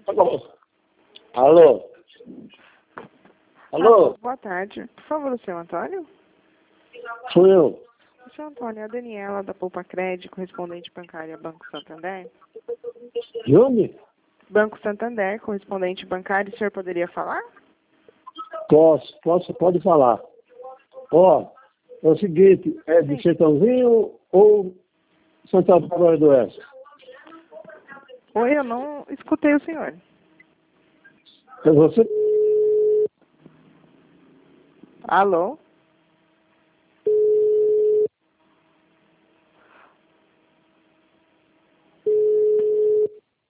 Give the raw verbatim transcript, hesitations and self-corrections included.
Alô? Alô? Alô? Boa tarde. Por favor, o seu Antônio? Sou eu. O seu Antônio, é a Daniela da Poupa Crédito, correspondente bancária Banco Santander. De onde? Banco Santander, correspondente bancário, o senhor poderia falar? Posso, posso, pode falar. Ó, é o seguinte, é de Sim. Sertãozinho ou Santa Bárbara do Oeste? Oi, eu não escutei o senhor. É você? Alô?